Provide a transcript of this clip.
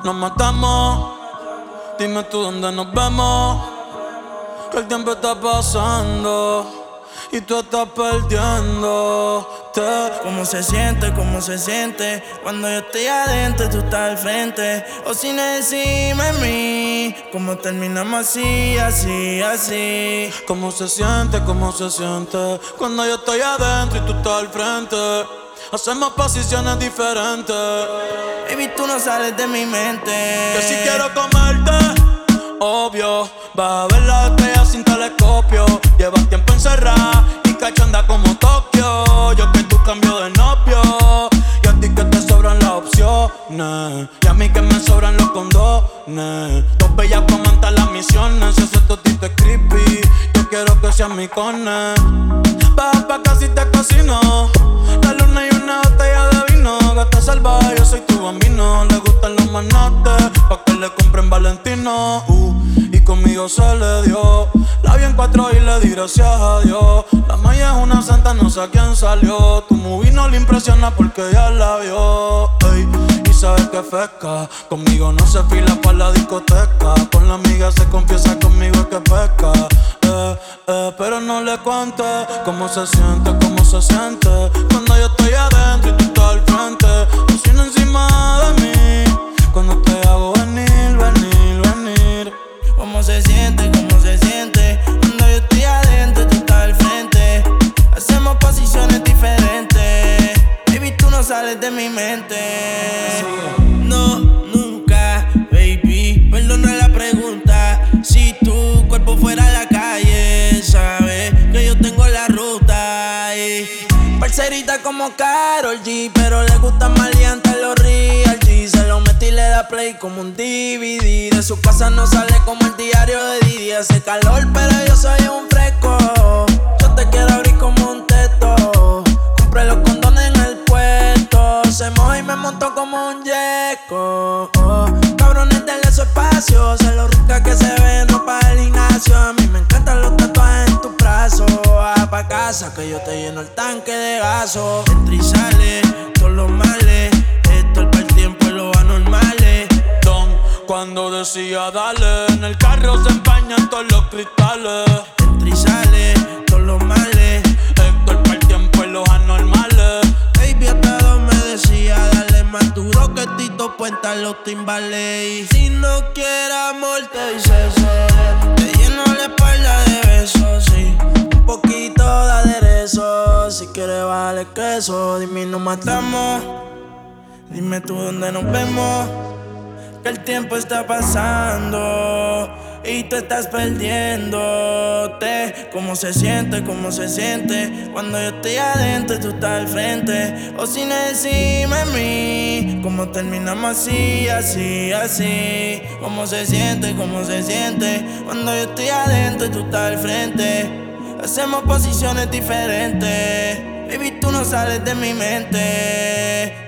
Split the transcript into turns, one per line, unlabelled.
nos matamos. Dime tú dónde nos vemos, que el tiempo está pasando y tú estás perdiéndote.
¿Cómo se siente? ¿Cómo se siente? Cuando yo estoy adentro y tú estás al frente. O si no decime en mí, ¿cómo terminamos así, así, así?
¿Cómo se siente? ¿Cómo se siente? Cuando yo estoy adentro y tú estás al frente. Hacemos posiciones diferentes.
Baby, tú no sales de mi mente.
Que si quiero comerte, obvio, vas a ver la estrella sin telescopio. Llevas tiempo encerrada y cachonda como Tokio. Yo que tú cambio de novio y a ti que te sobran las opciones y a mí que me sobran los condones. Dos bellas comentan las misiones. Si ese totito es creepy, yo quiero que seas mi cone. Baja pa' casi te cocino, la luna y una botella de vino. Gata salvaje, yo soy tu bambino. Le gustan los manates, pa' que le compren Valentino. Y conmigo se le dio. La vi en 4 y le di gracias a Dios. La Maya es una santa, no sé a quién salió. Tu movie no le impresiona porque ya la vio. Ey, y sabes que fresca, conmigo no se fila pa' la discoteca. Con la amiga se confiesa, conmigo es que pesca. Pero no le cuente cómo se siente cuando yo estoy adentro y tú estás al frente. Cocina encima de mí cuando te hago venir, venir, venir.
¿Cómo se siente? ¿Cómo se siente? Cuando yo estoy adentro y tú estás al frente. Hacemos posiciones diferentes. Baby, tú no sales de mi mente. No, nunca, baby. Perdona la pregunta. Si tu cuerpo fuera a la calle, sabes que yo tengo la ruta. Parcerita como Karol G, pero le gusta maleante los real G. Se lo mete y le da play como un DVD. De su casa no sale como el diario de Didi. Hace calor, pero yo soy un fresco. Yo te quiero abrir como un teto. Compré los condones en el puesto. Se moja y me montó como un yeco. Cabrones, denle su espacio. Sé lo rica que se ve en ropa del gimnasio. A mí me encantan los tatuajes en tus brazos. Pa' casa que yo te lleno el tanque de gaso. Entra y sale, todos los males. Esto es para el tiempo y los anormales.
Don, cuando decía dale, en el carro se empañan todos los cristales.
Entra y sale, todos los males.
Esto es para el tiempo y los anormales.
Baby, hasta dos me decía, dale más duro que Tito Puenta los timbales. Y si no quieres amor, te dice eso. Te lleno la espalda de besos, sí. Un poquito de aderezo. Si quieres bajarle queso, dime y nos matamos. Dime tú dónde nos vemos, que el tiempo está pasando y tú estás perdiéndote. ¿Cómo se siente? ¿Cómo se siente? Cuando yo estoy adentro y tú estás al frente. O si no decime en mí, ¿cómo terminamos así, así, así? ¿Cómo se siente? ¿Cómo se siente? Cuando yo estoy adentro y tú estás al frente. Hacemos posiciones diferentes. Baby, tú no sales de mi mente.